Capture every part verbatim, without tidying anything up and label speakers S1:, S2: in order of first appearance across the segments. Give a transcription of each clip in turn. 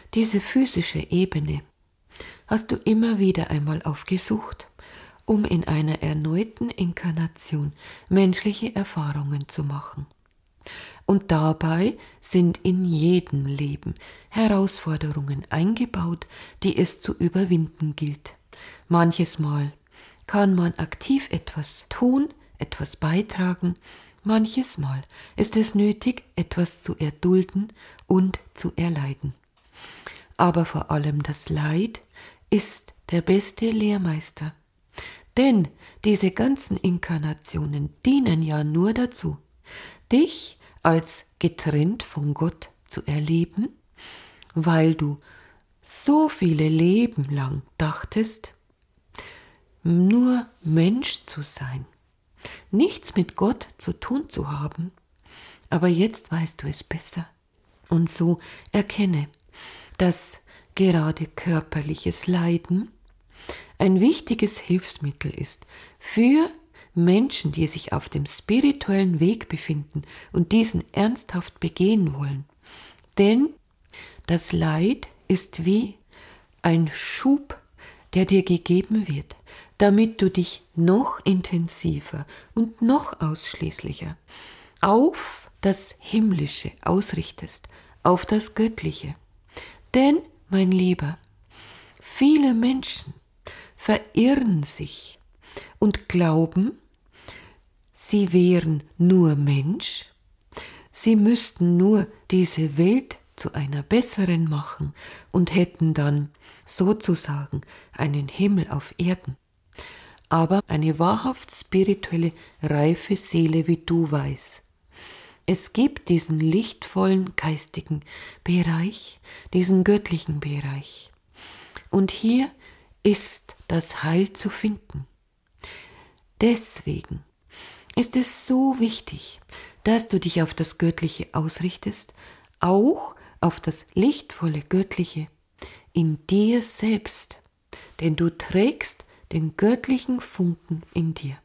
S1: Diese physische Ebene hast du immer wieder einmal aufgesucht, um in einer erneuten Inkarnation menschliche Erfahrungen zu machen. Und dabei sind in jedem Leben Herausforderungen eingebaut, die es zu überwinden gilt. Manches Mal kann man aktiv etwas tun, etwas beitragen, manches Mal ist es nötig, etwas zu erdulden und zu erleiden. Aber vor allem das Leid ist der beste Lehrmeister. Denn diese ganzen Inkarnationen dienen ja nur dazu, dich als getrennt von Gott zu erleben, weil du so viele Leben lang dachtest, nur Mensch zu sein, nichts mit Gott zu tun zu haben, aber jetzt weißt du es besser. Und so erkenne, dass gerade körperliches Leiden ein wichtiges Hilfsmittel ist für Menschen, die sich auf dem spirituellen Weg befinden und diesen ernsthaft begehen wollen. Denn das Leid ist wie ein Schub, der dir gegeben wird, damit du dich noch intensiver und noch ausschließlicher auf das Himmlische ausrichtest, auf das Göttliche. Denn, mein Lieber, viele Menschen verirren sich und glauben, sie wären nur Mensch, sie müssten nur diese Welt zu einer besseren machen und hätten dann sozusagen einen Himmel auf Erden. Aber eine wahrhaft spirituelle, reife Seele wie du weiß, es gibt diesen lichtvollen geistigen Bereich, diesen göttlichen Bereich. Und hier ist das Heil zu finden. Deswegen ist es so wichtig, dass du dich auf das Göttliche ausrichtest, auch auf das lichtvolle Göttliche in dir selbst, denn du trägst den göttlichen Funken in dir.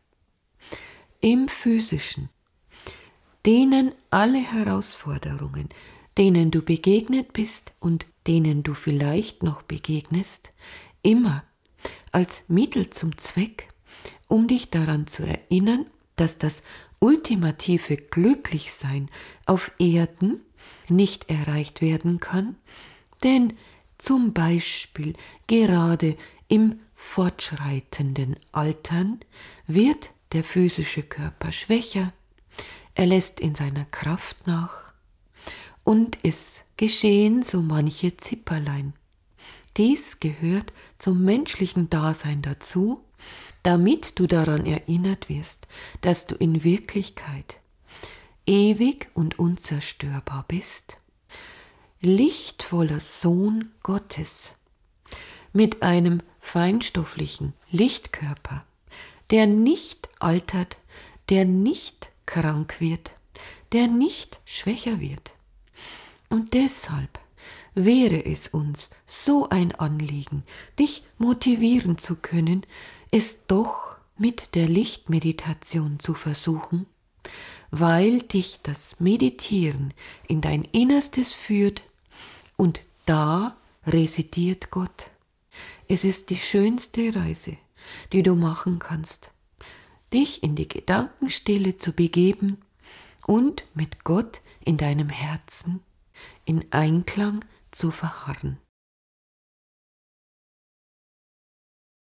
S1: Im Physischen dienen alle Herausforderungen, denen du begegnet bist und denen du vielleicht noch begegnest, immer als Mittel zum Zweck, um dich daran zu erinnern, dass das ultimative Glücklichsein auf Erden nicht erreicht werden kann, denn zum Beispiel gerade im fortschreitenden Altern wird der physische Körper schwächer, er lässt in seiner Kraft nach und es geschehen so manche Zipperlein. Dies gehört zum menschlichen Dasein dazu, damit du daran erinnert wirst, dass du in Wirklichkeit ewig und unzerstörbar bist, lichtvoller Sohn Gottes, mit einem feinstofflichen Lichtkörper, der nicht altert, der nicht krank wird, der nicht schwächer wird. Und deshalb wäre es uns so ein Anliegen, dich motivieren zu können, es doch mit der Lichtmeditation zu versuchen, weil dich das Meditieren in dein Innerstes führt und da residiert Gott. Es ist die schönste Reise, die du machen kannst, dich in die Gedankenstille zu begeben und mit Gott in deinem Herzen in Einklang zu verharren.